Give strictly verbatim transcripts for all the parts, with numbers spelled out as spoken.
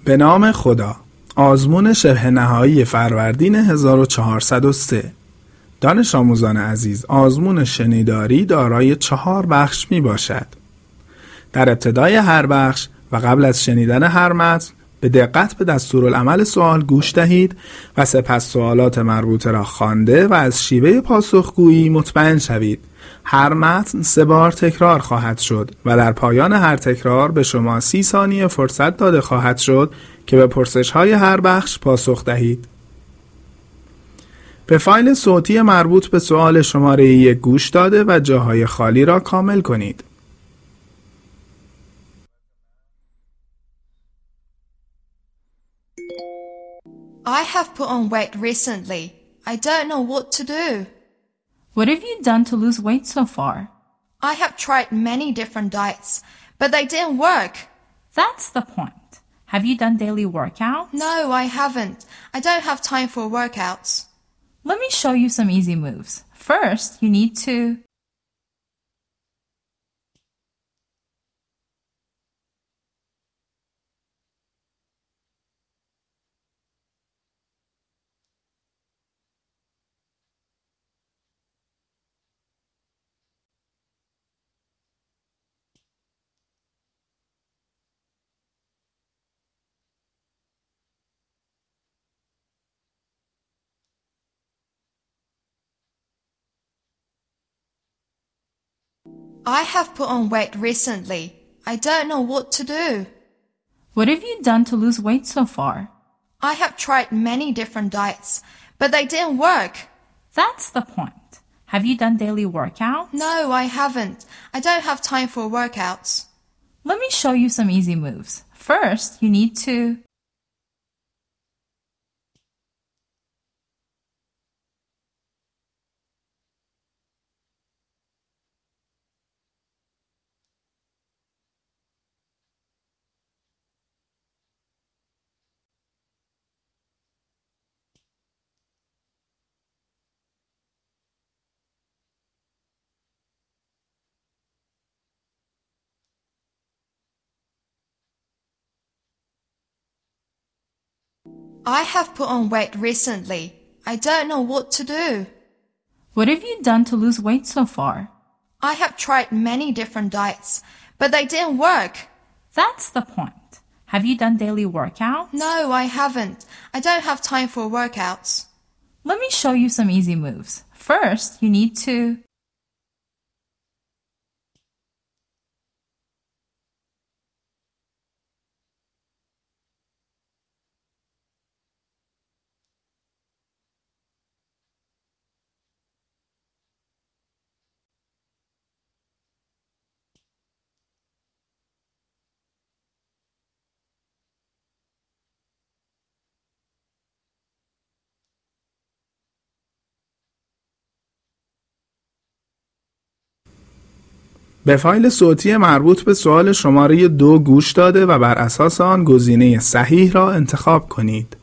به نام خدا. آزمون شبه نهایی فروردین هزار و چهارصد و سه. دانش آموزان عزیز، آزمون شنیداری دارای چهار بخش می باشد. در ابتدای هر بخش و قبل از شنیدن هر متن به دقت به دستورالعمل سوال گوش دهید و سپس سوالات مربوطه را خوانده و از شیوه پاسخگویی مطمئن شوید. هر متن سه بار تکرار خواهد شد و در پایان هر تکرار به شما سی ثانیه فرصت داده خواهد شد که به پرسش‌های هر بخش پاسخ دهید. به فایل صوتی مربوط به سوال شماره یک گوش داده و جاهای خالی را کامل کنید. I have put on weight recently. I don't know what to do. What have you done to lose weight so far? I have tried many different diets, but they didn't work. That's the point. Have you done daily workouts? No, I haven't. I don't have time for workouts. Let me show you some easy moves. First, you need to... I have put on weight recently. I don't know what to do. What have you done to lose weight so far? I have tried many different diets, but they didn't work. That's the point. Have you done daily workouts? No, I haven't. I don't have time for workouts. Let me show you some easy moves. First, you need to... I have put on weight recently. I don't know what to do. What have you done to lose weight so far? I have tried many different diets, but they didn't work. That's the point. Have you done daily workouts? No, I haven't. I don't have time for workouts. Let me show you some easy moves. First, you need to... به فایل صوتی مربوط به سوال شماره دو گوش داده و بر اساس آن گزینه صحیح را انتخاب کنید.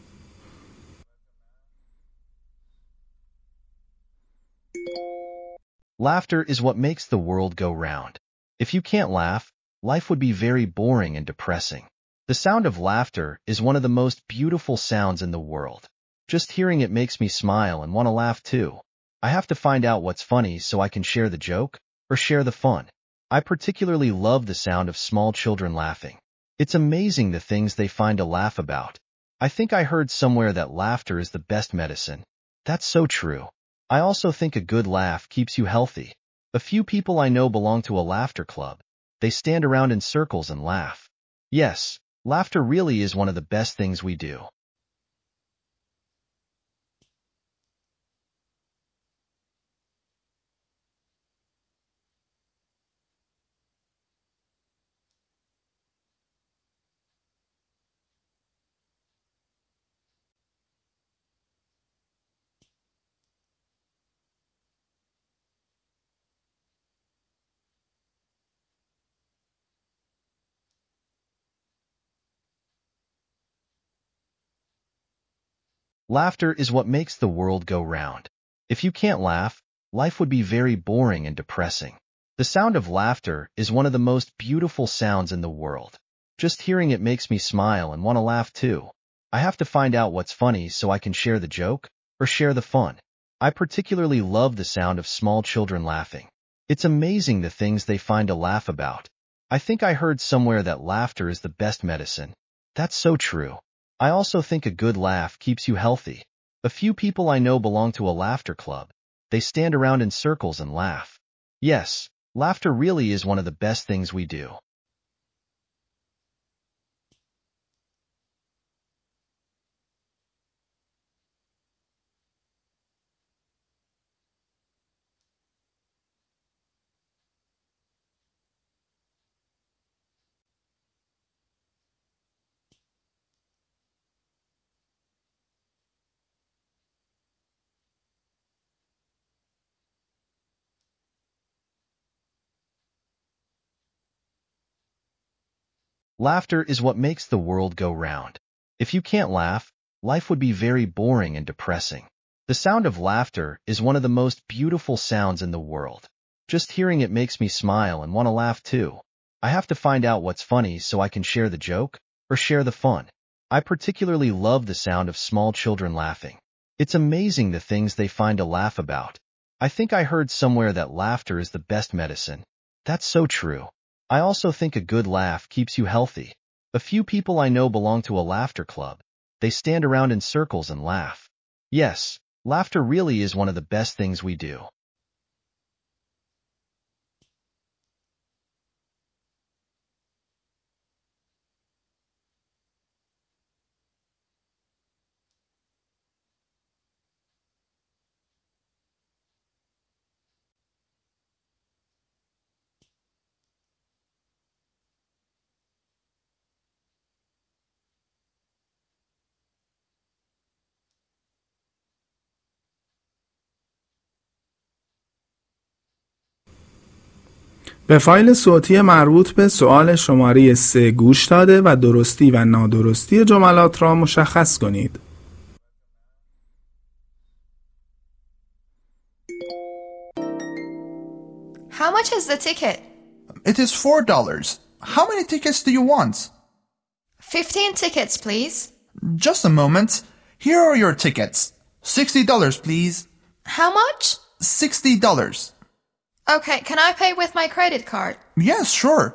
Laughter is what makes the world go round. If you can't laugh, life would be very boring and depressing. The sound of laughter is one of the most beautiful sounds in the world. Just hearing it makes me smile and want to laugh too. I have to find out what's funny so I can share the joke or share the fun. I particularly love the sound of small children laughing. It's amazing the things they find to laugh about. I think I heard somewhere that laughter is the best medicine. That's so true. I also think a good laugh keeps you healthy. A few people I know belong to a laughter club. They stand around in circles and laugh. Yes, laughter really is one of the best things we do. Laughter is what makes the world go round. If you can't laugh, life would be very boring and depressing. The sound of laughter is one of the most beautiful sounds in the world. Just hearing it makes me smile and want to laugh too. I have to find out what's funny so I can share the joke or share the fun. I particularly love the sound of small children laughing. It's amazing the things they find to laugh about. I think I heard somewhere that laughter is the best medicine. That's so true. I also think a good laugh keeps you healthy. A few people I know belong to a laughter club. They stand around in circles and laugh. Yes, laughter really is one of the best things we do. Laughter is what makes the world go round. If you can't laugh, life would be very boring and depressing. The sound of laughter is one of the most beautiful sounds in the world. Just hearing it makes me smile and want to laugh too. I have to find out what's funny so I can share the joke or share the fun. I particularly love the sound of small children laughing. It's amazing the things they find to laugh about. I think I heard somewhere that laughter is the best medicine. That's so true. I also think a good laugh keeps you healthy. A few people I know belong to a laughter club. They stand around in circles and laugh. Yes, laughter really is one of the best things we do. به فایل صوتی مربوط به سوال شماره سه گوش داده و درستی و نادرستی جملات را مشخص کنید. How much is the ticket? It is four dollars. How many tickets do you want? Fifteen tickets, please. Just a moment. Here are your tickets. Sixty dollars, please. How much? Sixty dollars. Okay, can I pay with my credit card? Yes, sure.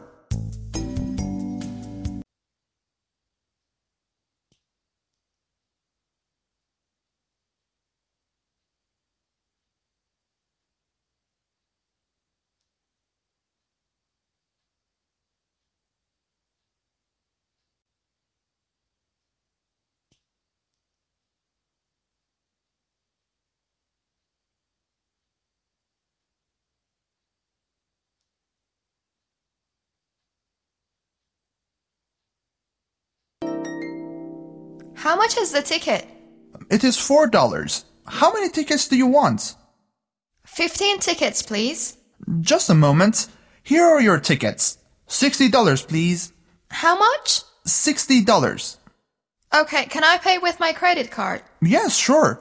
How much is the ticket? It is four dollars. How many tickets do you want? Fifteen tickets, please. Just a moment. Here are your tickets. Sixty dollars, please. How much? Sixty dollars. Okay, can I pay with my credit card? Yes, sure.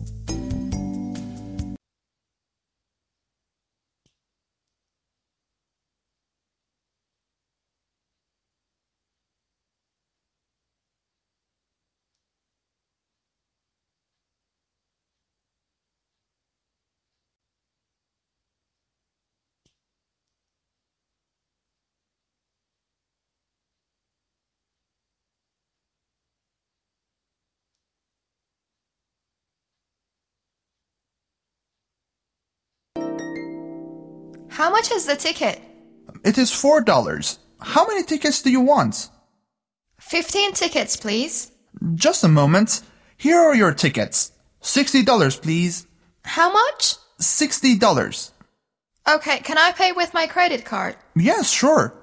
How much is the ticket? It is four dollars. How many tickets do you want? Fifteen tickets, please. Just a moment. Here are your tickets. Sixty dollars, please. How much? Sixty dollars. Okay, can I pay with my credit card? Yes, sure.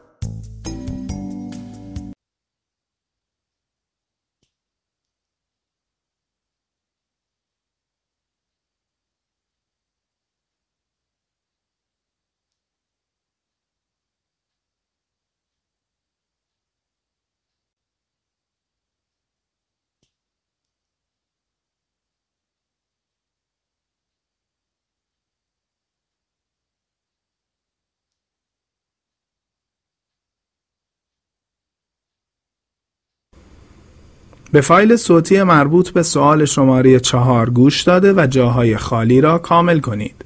به فایل صوتی مربوط به سوال شماره چهار گوش داده و جاهای خالی را کامل کنید.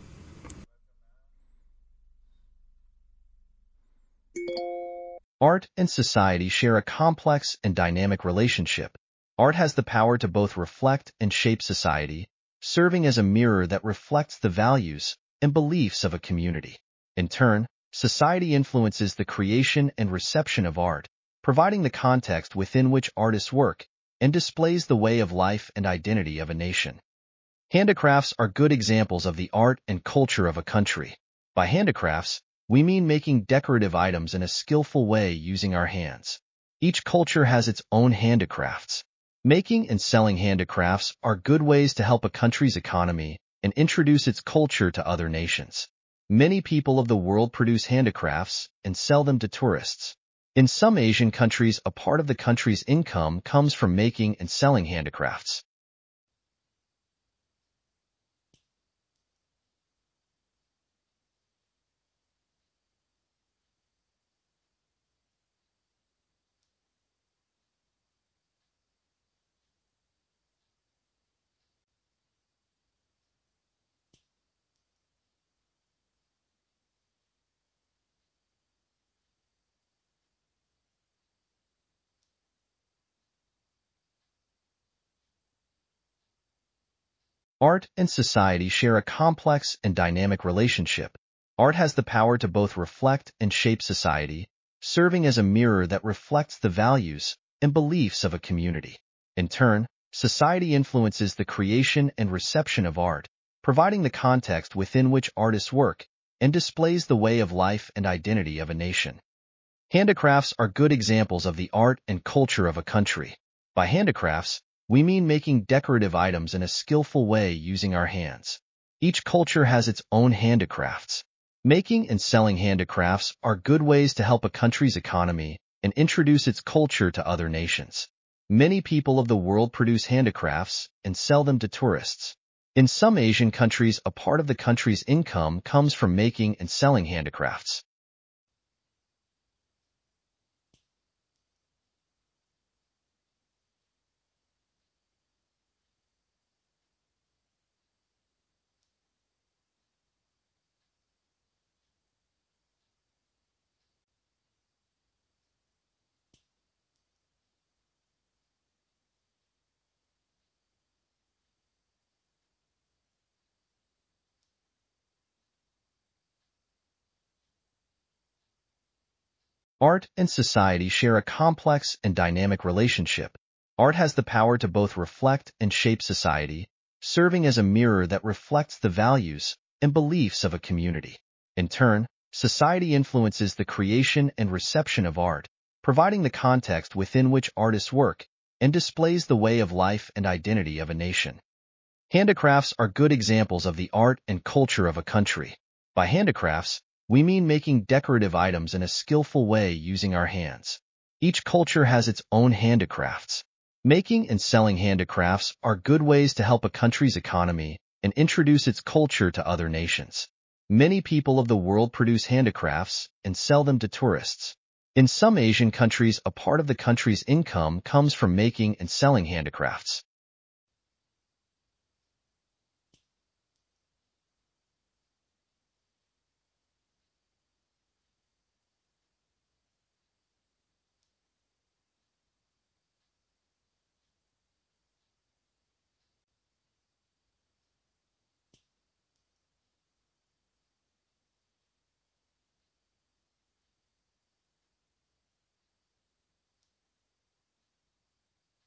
Art and society share a complex and dynamic relationship. Art has the power to both reflect and shape society, serving as a mirror that reflects the values and beliefs of a community. In turn, society influences the creation and reception of art, providing the context within which artists work and displays the way of life and identity of a nation. Handicrafts are good examples of the art and culture of a country. By handicrafts, we mean making decorative items in a skillful way using our hands. Each culture has its own handicrafts. Making and selling handicrafts are good ways to help a country's economy and introduce its culture to other nations. Many people of the world produce handicrafts and sell them to tourists. In some Asian countries, a part of the country's income comes from making and selling handicrafts. Art and society share a complex and dynamic relationship. Art has the power to both reflect and shape society, serving as a mirror that reflects the values and beliefs of a community. In turn, society influences the creation and reception of art, providing the context within which artists work and displays the way of life and identity of a nation. Handicrafts are good examples of the art and culture of a country. By handicrafts, we mean making decorative items in a skillful way using our hands. Each culture has its own handicrafts. Making and selling handicrafts are good ways to help a country's economy and introduce its culture to other nations. Many people of the world produce handicrafts and sell them to tourists. In some Asian countries, a part of the country's income comes from making and selling handicrafts. Art and society share a complex and dynamic relationship. Art has the power to both reflect and shape society, serving as a mirror that reflects the values and beliefs of a community. In turn, society influences the creation and reception of art, providing the context within which artists work and displays the way of life and identity of a nation. Handicrafts are good examples of the art and culture of a country. By handicrafts, we mean making decorative items in a skillful way using our hands. Each culture has its own handicrafts. Making and selling handicrafts are good ways to help a country's economy and introduce its culture to other nations. Many people of the world produce handicrafts and sell them to tourists. In some Asian countries, a part of the country's income comes from making and selling handicrafts.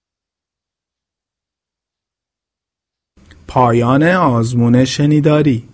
پایان آزمون شنیداری